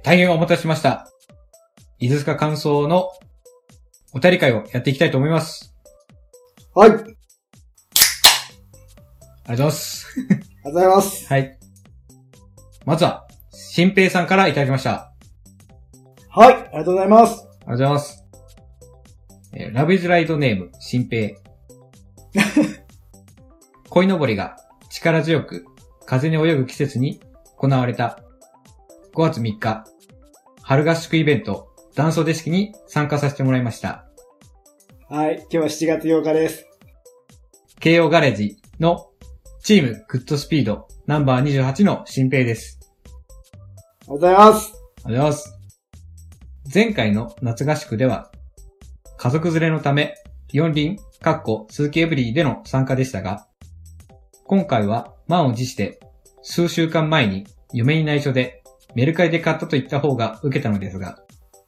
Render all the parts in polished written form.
大変お待たせしました。伊豆塚感想のお便り会をやっていきたいと思います。 はい。ありがとうございます。 ございます。 はい。まずは、新平さんからいただきました。 はい。ありがとうございます。 ありがとうございます。ラブイズライドネーム、新平。鯉のぼりが力強く風に泳ぐ季節に行われた5月3日、春合宿イベント、ダンソデ式に参加させてもらいました。 はい。今日は7月8日です。 慶応ガレージのチームグッドスピードナンバー28の新平です。 ありがとうございます。 ありがとうございます。前回の夏合宿では、家族連れのため、四輪、スーキエブリーでの参加でしたが、今回は満を持して数週間前に嫁に内緒でメルカリで買ったと言った方が受けたのですが、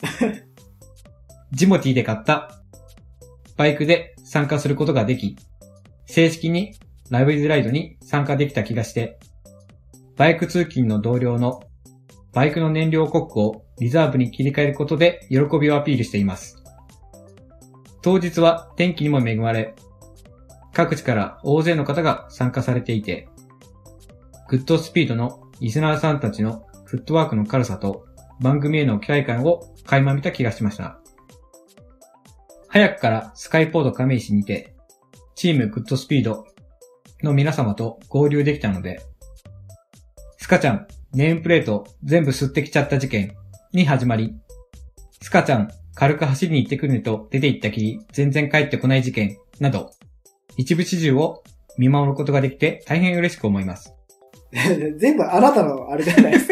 ジモティーで買ったバイクで参加することができ、正式にライブイズライドに参加できた気がして、バイク通勤の同僚のバイクの燃料コックをリザーブに切り替えることで喜びをアピールしています。当日は天気にも恵まれ、各地から大勢の方が参加されていて、グッドスピードのリスナーさんたちのフットワークの軽さと番組への期待感を垣間見た気がしました。早くからスカイポード亀石にて、チームグッドスピードの皆様と合流できたので、スカちゃん、ネームプレート全部吸ってきちゃった事件に始まり、スカちゃん、軽く走りに行ってくるねと出て行ったきり全然帰ってこない事件など、一部始終を見守ることができて大変嬉しく思います。 全部あなたのあれじゃないですか。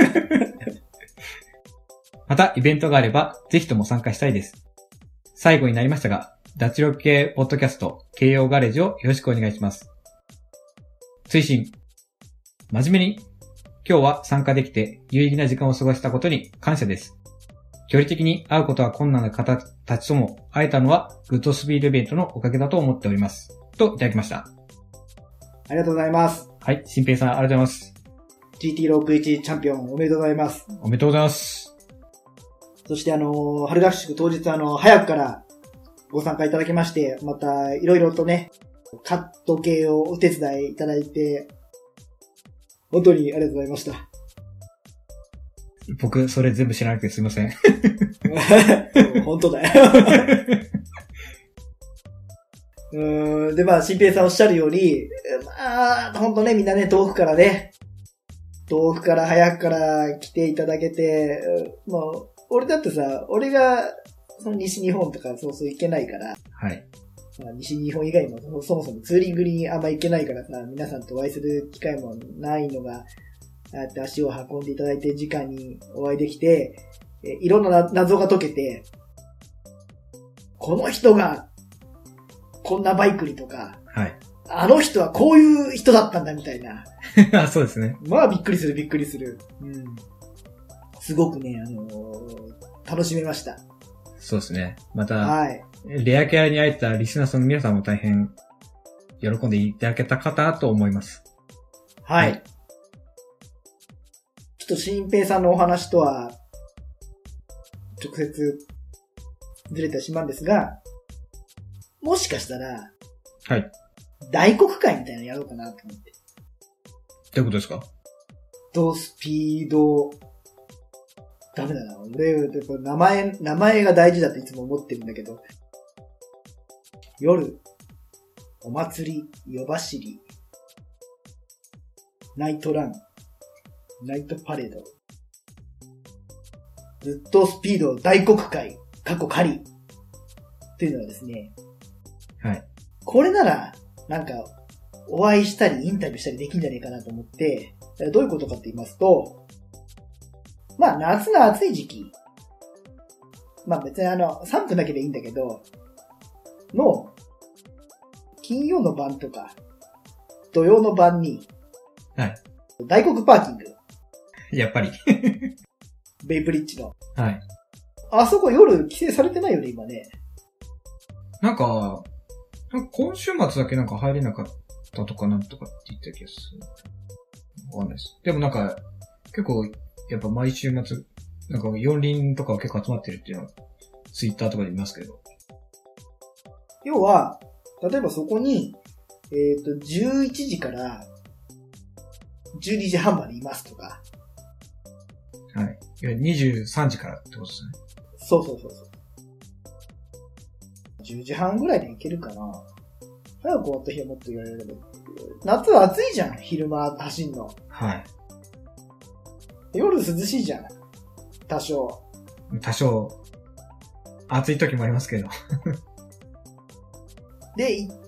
またイベントがあればぜひとも参加したいです。最後になりましたが、脱力系ポッドキャスト、慶応ガレージをよろしくお願いします。追伸。真面目に、今日は参加できて有意義な時間を過ごしたことに感謝です。距離的に会うことは困難な方たちとも会えたのはグッドスピードイベントのおかげだと思っております。といただきました。 ありがとうございます。 はい、新平さんありがとうございます。 GT61 チャンピオンおめでとうございます。 おめでとうございます。 そして春合宿当日早くからご参加いただきまして、またいろいろとね、カット系をお手伝いいただいて、本当にありがとうございました。 僕、それ全部知らなくてすいません。 本当だよ。で、新平さんおっしゃるように、本当ね、みんなね、遠くから早くから来ていただけて、もう、俺だってさ、俺が、その西日本とかそう行けないから、 はい。 西日本以外もそもそもツーリングにあんま行けないからさ、皆さんとお会いする機会もないのが、ああやって足を運んでいただいて時間にお会いできて、いろんな謎が解けて、この人がこんなバイクにとか、 はい。 あの人はこういう人だったんだみたいな。 そうですね。 まあびっくりする。うん。すごくね、楽しめました。 そうですね。また、 はい。 レアキャラに会えたリスナーさんの皆さんも大変喜んでいただけたかなと思います。 はい。ちょっと新平さんのお話とは直接ずれてしまうんですが、もしかしたら、 はい。 大黒会みたいなのやろうかなと思って。 どういうことですか？ ドスピード、ダメだな。俺、やっぱ名前が大事だといつも思ってるんだけど、夜、お祭り、夜走り、ナイトラン、ナイトパレード、グッドスピード大黒会、過去仮っていうのはですね、 はい。 これなら、なんか、お会いしたりインタビューしたりできんじゃねえかなと思って、どういうことかって言いますと、まあ夏の暑い時期、まあ別に3分だけでいいんだけど、の、金曜の晩とか、土曜の晩に、 はい。 大黒パーキング。 やっぱり。 ベイブリッジの。 はい。 あそこ夜規制されてないよね、今ね。 なんか今週末だけなんか入れなかったとかなんとかって言った気がする。わかんないです。でもなんか、結構、やっぱ毎週末なんか四輪とかは結構集まってるっていうのは、ツイッターとかで見ますけど。 要は、例えばそこに、11時から12時半までいますとか。 はい。いや、23時からってことですね。 そうそうそうそう。10時半ぐらいで行けるかな。早く終わった日はもっと言われれば。夏は暑いじゃん、昼間走んの。 はい。 夜涼しいじゃん。多少。 多少、暑い時もありますけど。 で、行って、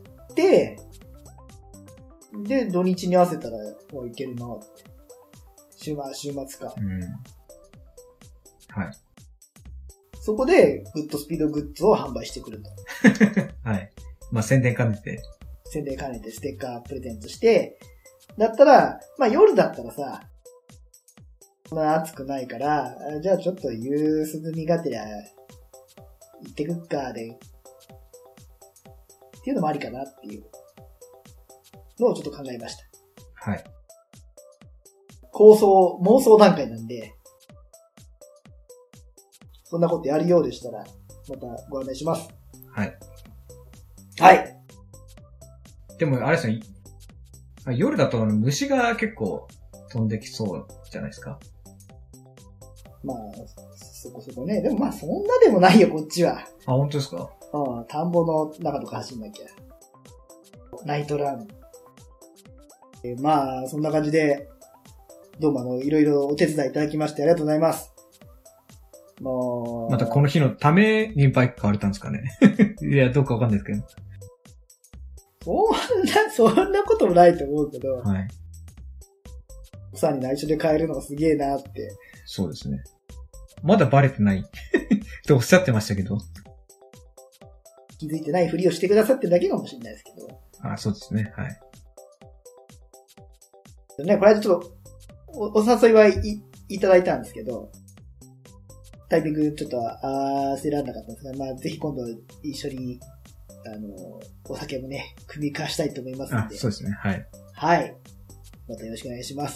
で、土日に合わせたらもう行けるなって。週末か。 うん。はい。 そこで、グッドスピードグッズを販売してくると。 はい。まあ、宣伝兼ねて。 宣伝兼ねてステッカープレゼントして、だったら、まあ夜だったらさ、そんな暑くないから、じゃあちょっと夕涼みがてら、行ってくっかで、っていうのもありかなっていうのをちょっと考えました。 はい。 妄想段階なんで、そんなことやるようでしたら、またご案内します。 はい。 はい。 でも、あれですね、夜だと虫が結構飛んできそうじゃないですか。 まあ、そこそこね。でもまあそんなでもないよ、こっちは。 あ、本当ですか？ うん、田んぼの中とか走んなきゃ。ナイトラン。まあ、そんな感じで、どうもいろいろお手伝いいただきましてありがとうございます。もう。 またこの日のためにバイク買われたんですかね。いや、どうかわかんないですけど。 そんなこともないと思うけど。 はい。 奥さんに内緒で買えるのがすげえなって。 そうですね。まだバレてないとおっしゃってましたけど。 気づいてないふりをしてくださってるだけかもしれないですけど。 あ、そうですね。はい。 ね、これはちょっと、お誘いはいただいたんですけど、タイミングちょっと焦らなかったんですが、まあぜひ今度一緒に、お酒もね、組み交わしたいと思いますので。 あ、そうですね。はい。 はい。またよろしくお願いします。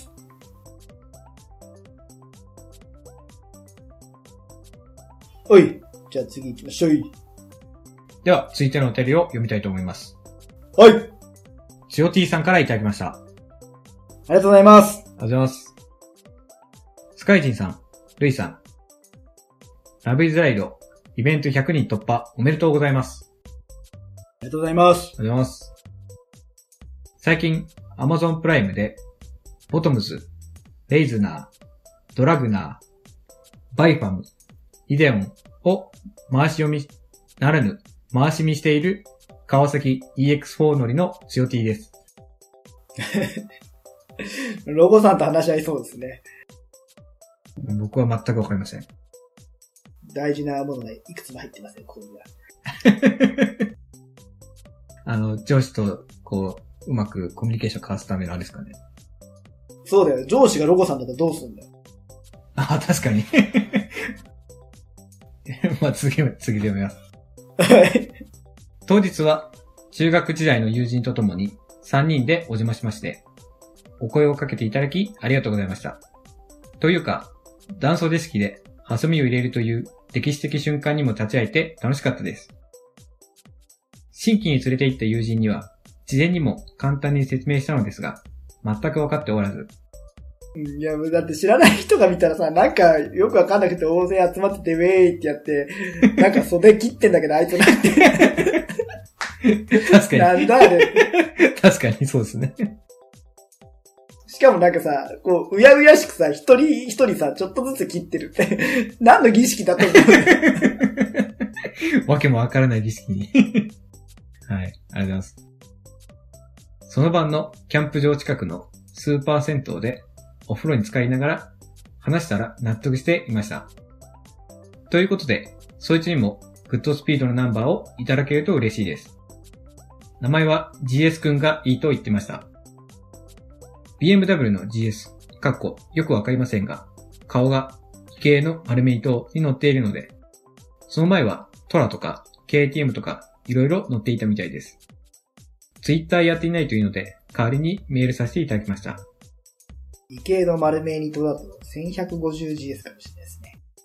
はい。じゃあ次行きましょう。 では、続いてのお便りを読みたいと思います。 はい。 塩 T さんからいただきました。 ありがとうございます。 ありがとうございます。スカイジンさん、ルイさん、ラブイズライド、イベント100人突破おめでとうございます。 ありがとうございます。 ありがとうございます。最近、Amazon プライムで、ボトムズ、レイズナー、ドラグナー、バイファム、イデオンを回し読みならぬ回し見している川崎 EX4 乗りの塩 T です。 ロゴさんと話し合いそうですね。 僕は全くわかりません。 大事なものがいくつも入ってますね、ここには。上司と、うまくコミュニケーション交わすためのあれですかね。 そうだよ。上司がロゴさんだったらどうするんだよ。 あ、確かに。まあ、次で読みます。当日は、中学時代の友人と共に3人でお邪魔しまして、お声をかけていただきありがとうございました。というか、断層デ式でハサミを入れるという歴史的瞬間にも立ち会えて楽しかったです。新規に連れて行った友人には、事前にも簡単に説明したのですが、全く分かっておらず。 いや、だって知らない人が見たらさ、なんかよくわかんなくて大勢集まっててウェーイってやって、なんか袖切ってんだけどあいつなんて。 確かに。 なんだあれ。 確かにそうですね。 しかもなんかさ、うやうやしくさ、一人一人さ、ちょっとずつ切ってるって。何の儀式だと思うわけもわからない儀式に。はい、ありがとうございます。その晩のキャンプ場近くのスーパー銭湯でお風呂に浸かりながら話したら納得していました。ということで、そいつにもグッドスピードのナンバーをいただけると嬉しいです。名前は GS 君がいいと言ってました。BMW の GS、よくわかりませんが、顔が奇形の丸め糸に乗っているので、その前はトラとか KTM とかいろいろ乗っていたみたいです。Twitter やっていないというので、代わりにメールさせていただきました。 異形の丸め糸だと 1150GS かもしれないですね。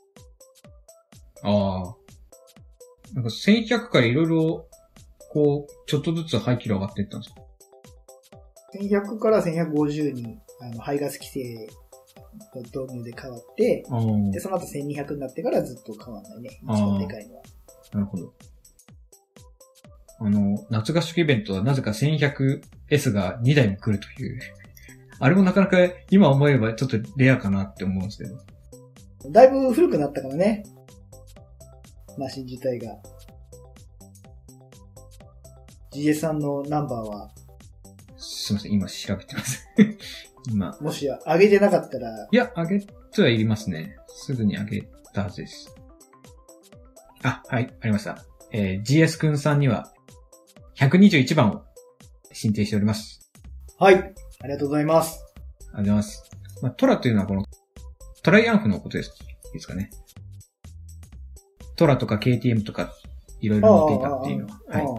ああ。なんか1100からいろいろ、こう、ちょっとずつ排気量上がっていったんですか？ 1100から1150に、排ガス規制の導入で変わって、で、その後1200になってからずっと変わんないね。一番でかいのは。 なるほど。夏合宿イベントはなぜか 1100S が2台も来るという。あれもなかなか今思えばちょっとレアかなって思うんですけど。 だいぶ古くなったからね。マシン自体が。GS さんのナンバーはすいません、今調べてます。今。 もし上げてなかったら。 いや、上げてはいりますね。すぐに上げたはずです。あ、はい、ありました。GS くんさんには121番を申請しております。 はい。ありがとうございます。 ありがとうございます。まあ、トラというのはこのトライアンフのことです。いいですかね。トラとか KTM とかいろいろ乗っていたっていうのは。はい。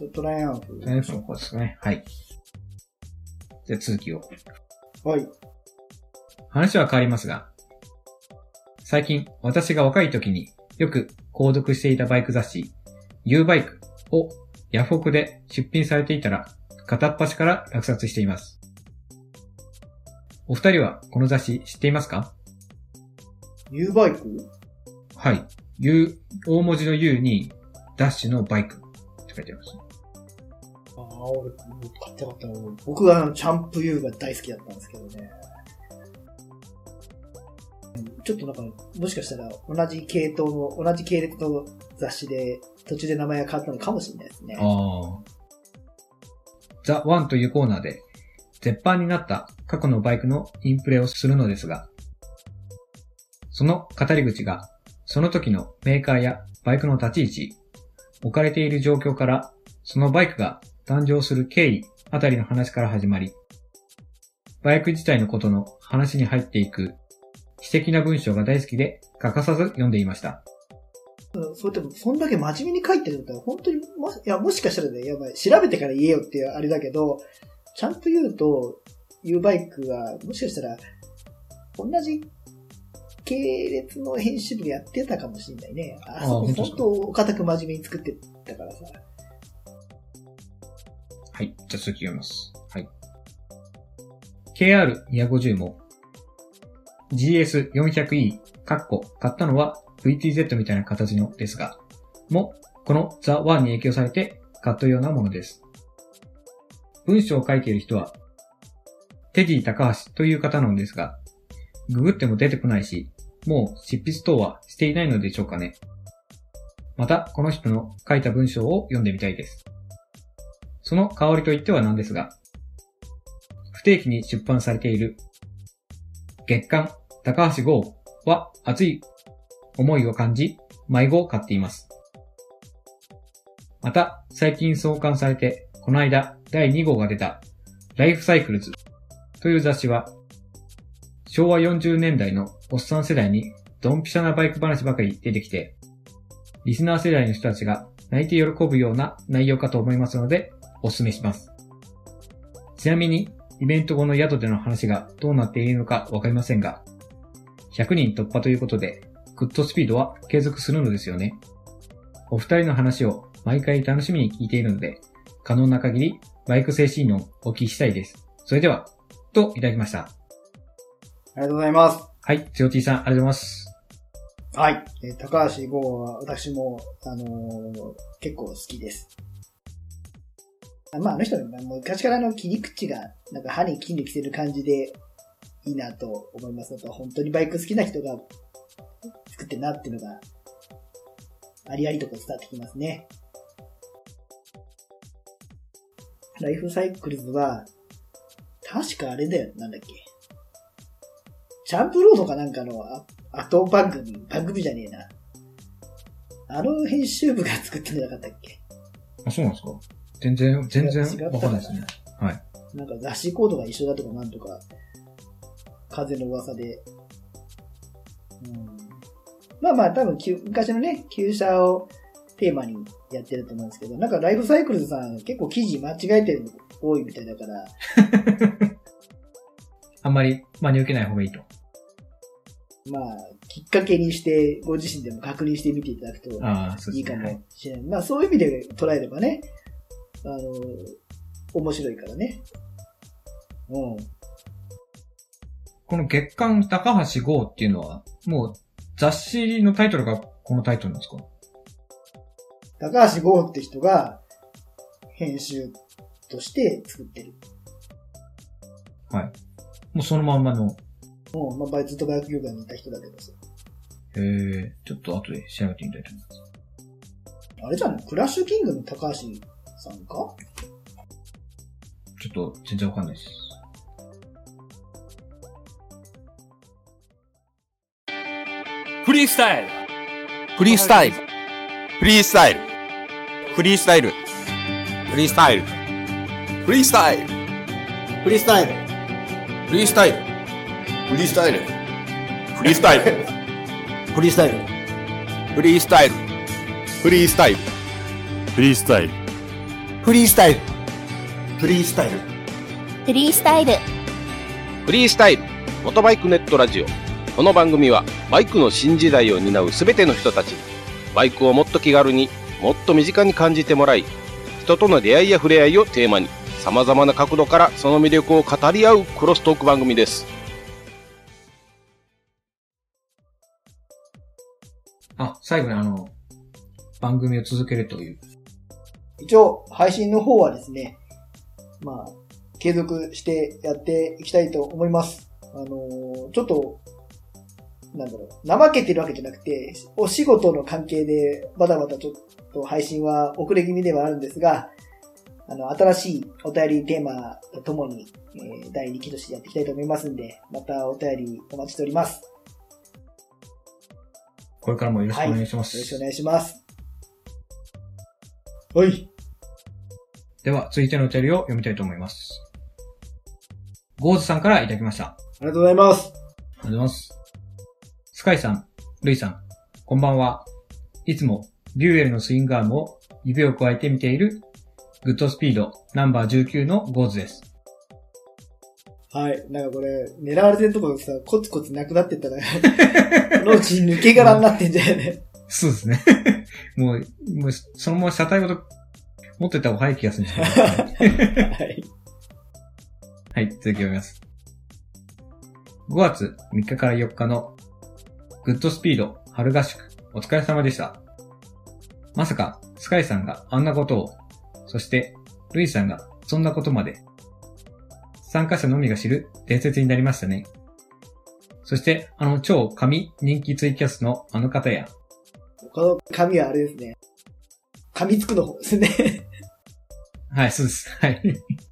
トライアンフ。 トライアンフのことですかね。はい。じゃあ続きを。 はい。 話は変わりますが、最近私が若い時によく購読していたバイク雑誌 U バイクをヤフオクで出品されていたら片っ端から落札しています。お二人はこの雑誌知っていますか？ U バイク？ はい。U、大文字の U にダッシュのバイクって書いてあります。 俺、買ってなかったな。僕はチャンプ U が大好きだったんですけどね。ちょっとなんか、もしかしたら同じ系列の雑誌で途中で名前が変わったのかもしれないですね。 ザ・ワンというコーナーで絶版になった過去のバイクのインプレをするのですが、その語り口がその時のメーカーやバイクの立ち位置、置かれている状況からそのバイクが誕生する経緯あたりの話から始まり、バイク自体のことの話に入っていく詩的な文章が大好きで欠かさず読んでいました。 それでもそんだけ真面目に書いてるんだったら本当にもしかしたらね、調べてから言えよっていうあれだけど、ちゃんと言うと U バイクはもしかしたら同じ系列の編集部でやってたかもしれないね。そこ本当お堅く真面目に作ってたからさ。 はい。じゃあ続き読みます。はい。KR250 も GS400E 買ったのは VTZ みたいな形のですが、もこのザ・ワンに影響されて買ったようなものです。文章を書いている人はテディ高橋という方なのですが、ググっても出てこないし、もう執筆等はしていないのでしょうかね。またこの人の書いた文章を読んでみたいです。その香りといってはなんですが、不定期に出版されている月刊高橋号は熱い思いを感じ、迷子を買っています。また、最近創刊されて、この間第2号が出たライフサイクルズという雑誌は、昭和40年代のおっさん世代にドンピシャなバイク話ばかり出てきて、リスナー世代の人たちが泣いて喜ぶような内容かと思いますので、お勧めします。ちなみに、イベント後の宿での話がどうなっているのかわかりませんが、100人突破ということで、グッドスピードは継続するのですよね。お二人の話を毎回楽しみに聞いているので、可能な限りバイク精神論をお聞きしたいです。それでは、といただきました。 ありがとうございます。 はい、つよTさん、ありがとうございます。 はい。高橋剛は私も、結構好きです。まあ、あの人は昔からの切り口が、なんか歯に筋力してる感じでいいなと思いますのと、本当にバイク好きな人が作ってるなっていうのが、ありありとこう伝わってきますね。ライフサイクルズは、確かあれだよ、なんだっけ。チャンプロードかなんかの後番組じゃねえな。あの編集部が作ってんじゃなかったっけ？ あ、そうなんですか？全然わかんないですね。はい。 なんか雑誌コードが一緒だとかなんとか、風の噂で。まあまあ多分昔のね、旧車をテーマにやってると思うんですけど、なんかライフサイクルズさん結構記事間違えてるの多いみたいだから。 あんまり真に受けない方がいいと。 まあ、きっかけにして、ご自身でも確認してみていただくといいかもしれない。まあ、そういう意味で捉えればね、面白いからね。うん。 この月刊高橋剛っていうのは、もう雑誌のタイトルがこのタイトルなんですか？ 高橋剛って人が編集として作ってる。 はい。もうそのまんまの。 まあ、ずっとバイク業界にいた人だけどさ。 へえ、ちょっと後で調べてみたいと思います。 あれじゃん、クラッシュキングの高橋さんか？ ちょっと全然わかんないです。 フリースタイルフリースタイルフリースタイルフリースタイルフリースタイルフリースタイルフリースタイルフリースタイルフリースタイルフリースタイルフリースタイルフリースタイルフリースタイルフリースタイルフリースタイルフリースタイルフリースタイルフリースタイルモトバイクネットラジオ。この番組はバイクの新時代を担うすべての人たちにバイクをもっと気軽にもっと身近に感じてもらい、人との出会いや触れ合いをテーマに様々な角度からその魅力を語り合うクロストーク番組です。 最後に番組を続けるという。 一応、配信の方はですね、まあ、継続してやっていきたいと思います。ちょっと、怠けてるわけじゃなくて、お仕事の関係でバタバタちょっと配信は遅れ気味ではあるんですが、新しいお便りテーマとともに、第2期としてやっていきたいと思いますんで、またお便りお待ちしております。 これからもよろしくお願いします。 よろしくお願いします。はい。 では、続いてのお便りを読みたいと思います。ゴーズさんからいただきました。 ありがとうございます。 ありがとうございます。スカイさん、ルイさん、こんばんは。いつもビューエルのスイングアームを指を加えて見ているグッドスピードナンバー19のゴーズです。 はい。なんかこれ、狙われてるところさ、コツコツなくなってったら、このうち抜け殻になってんじゃないね。 そうですね。もう、そのまま車体ごと持ってた方が早い気がするんですけど、ね。はい。はい、続き読みます。5月3日から4日のグッドスピード春合宿、お疲れ様でした。まさか、スカイさんがあんなことを、そして、ルイさんがそんなことまで、参加者のみが知る伝説になりましたね。そして、超神人気ツイキャスのあの方や、 この神はあれですね。噛みつくの方ですね。 はい、そうです。はい。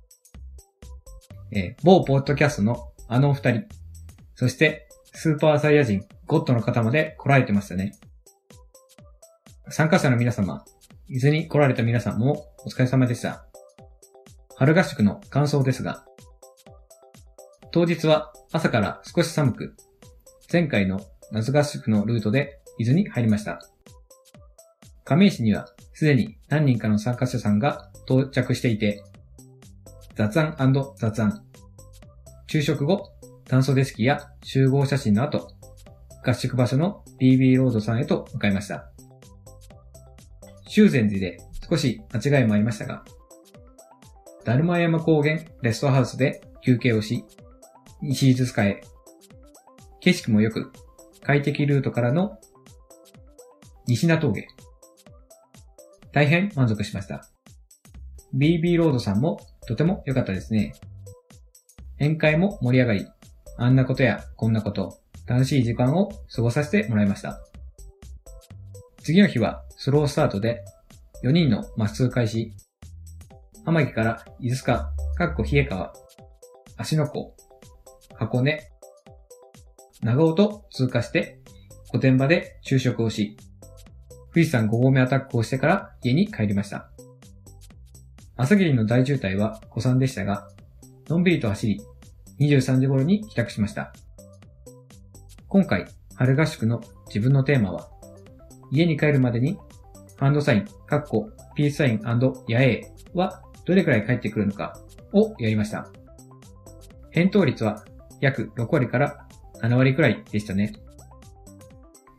某ポッドキャストのあのお二人、そして、スーパーサイヤ人、ゴッドの方まで来られてましたね。参加者の皆様、伊豆に来られた皆さんもお疲れ様でした。春合宿の感想ですが、当日は朝から少し寒く、前回の夏合宿のルートで伊豆に入りました。亀石にはすでに何人かの参加者さんが到着していて、雑談&雑談。昼食後、炭素デスキや集合写真の後、合宿場所の BB ロードさんへと向かいました。修善寺で少し間違いもありましたが、だるま山高原レストハウスで休憩をし、西伊豆塚へ。景色も良く、快適ルートからの西名峠。大変満足しました。BB ロードさんもとても良かったですね。宴会も盛り上がり、あんなことやこんなこと、楽しい時間を過ごさせてもらいました。次の日はスロースタートで4人のマス通開始。天城から伊豆塚、冷川、芦ノ湖、箱根、長尾と通過して御殿場で昼食をし、富士山5合目アタックをしてから家に帰りました。朝霧の大渋滞は誤算でしたが、のんびりと走り、23時頃に帰宅しました。今回、春合宿の自分のテーマは、家に帰るまでに、ハンドサイン、ピースサイン&ヤエーはどれくらい返ってくるのかをやりました。返答率は約6割から7割くらいでしたね。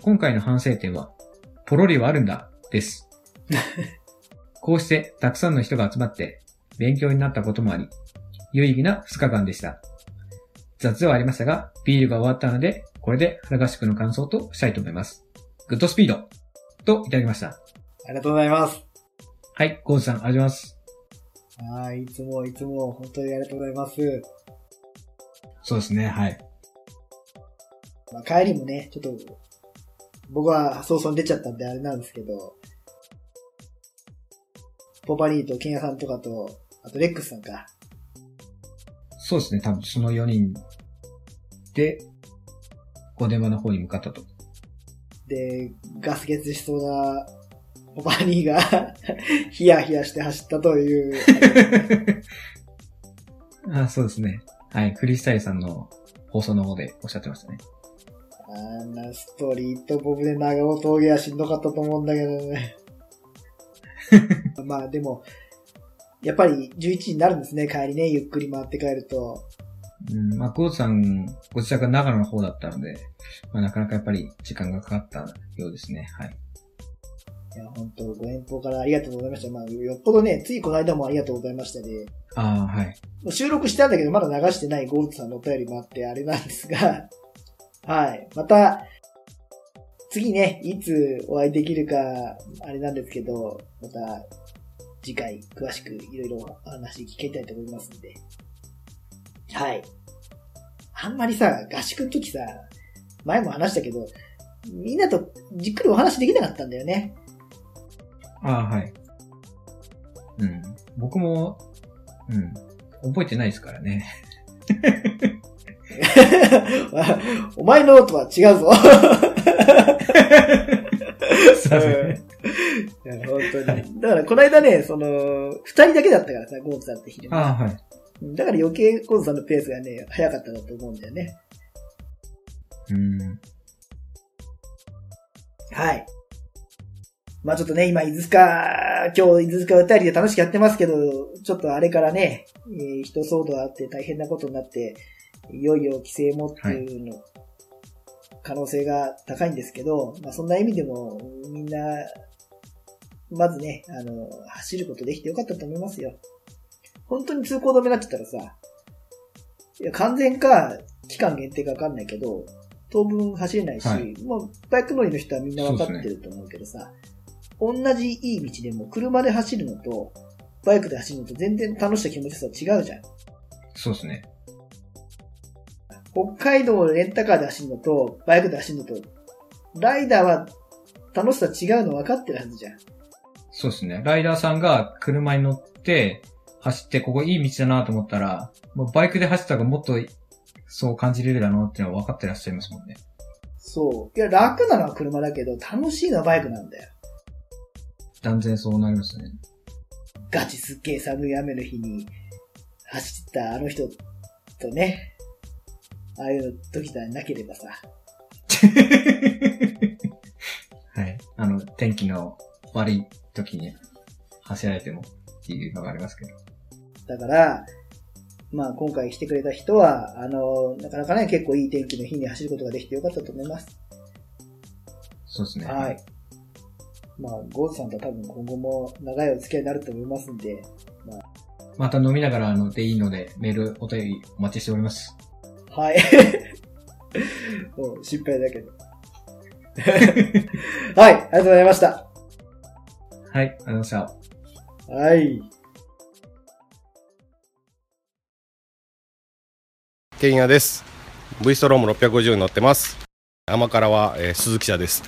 今回の反省点は、ポロリはあるんだ、です。こうしてたくさんの人が集まって勉強になったこともあり、有意義な2日間でした。雑ではありましたが、ビールが終わったので、これで原合宿の感想としたいと思います。グッドスピードといただきました。 ありがとうございます。 はい、ゴーズさん、ありがとうございます。 はい、いつも、本当にありがとうございます。 そうですね、はい。 まあ、帰りもね、ちょっと、僕は早々に出ちゃったんであれなんですけど、ポパリーとケンヤさんとかと、あとレックスさんか。 そうですね、多分その4人で、御殿場の方に向かったと。 で、ガス欠しそうなポパリーが、ヒヤヒヤして走ったという。 あ、そうですね。はい、フリースタイルさんの放送の方でおっしゃってましたね。 あんなストリートボブで長尾峠はしんどかったと思うんだけどね。まあでも、やっぱり11時になるんですね、帰りね、ゆっくり回って帰ると。 まあ、ゴーズさん、ご自宅が長野の方だったので、まあなかなかやっぱり時間がかかったようですね、はい。 いや、本当ご遠方からありがとうございました。まあ、よっぽどね、ついこの間もありがとうございましたで。 ああ、はい。 収録したんだけど、まだ流してないゴーズさんのお便りもあって、あれなんですが、はい。また、次ね、いつお会いできるか、あれなんですけど、また、次回、詳しくいろいろお話聞きたいと思いますんで。はい。あんまりさ、合宿の時さ、前も話したけど、みんなとじっくりお話できなかったんだよね。 ああ、はい。僕も、覚えてないですからね。 お前のとは違うぞ。本当に。だからこの間ね、二人だけだったからさ、ゴーズさんって昼間。 ああ、はい。 だから余計ゴーズさんのペースがね、早かったんだと思うんだよね。はい。まあちょっとね、今、今日、伊豆塚歌りで楽しくやってますけど、ちょっとあれからね、人騒動があって大変なことになって、いよいよ規制もっていうの、可能性が高いんですけど、まあそんな意味でも、みんな、まずね、走ることできてよかったと思いますよ。本当に通行止めになってたらさ、いや、完全か、期間限定かわかんないけど、当分走れないし、もうバイク乗りの人はみんなわかってると思うけどさ、同じいい道でも車で走るのとバイクで走るのと全然楽しさ気持ちさ違うじゃん。 そうですね。 北海道レンタカーで走るのとバイクで走るのと、ライダーは楽しさ違うの分かってるはずじゃん。 そうですね。ライダーさんが車に乗って走ってここいい道だなと思ったら、もうバイクで走った方がもっとそう感じれるだろうっていうのは分かってらっしゃいますもんね。 そう。いや、楽なのは車だけど、楽しいのはバイクなんだよ。 断然そうなりますね。 ガチすっげえ寒い雨の日に走ったあの人とね、ああいう時さえなければさ。 はい。天気の悪い時に走られてもっていうのがありますけど。 だから、まあ今回来てくれた人は、なかなかね、結構いい天気の日に走ることができてよかったと思います。 そうですね。 はい。まあ、ゴーズさんと多分今後も長いお付き合いになると思いますんで、 また飲みながらでいいので、メール、お便りお待ちしております。 はい。もう心配だけど。はい、ありがとうございました。 はい、ありがとうございました。 はい。 ケンヤです。V ストローム650に乗ってます。甘辛は、鈴木社です。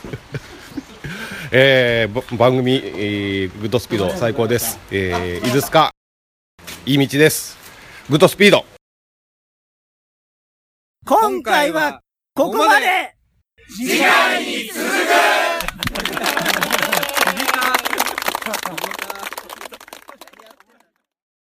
番組、グッドスピード最高です。伊豆スカいい道です。グッドスピード。 今回はここまで。次回に続く。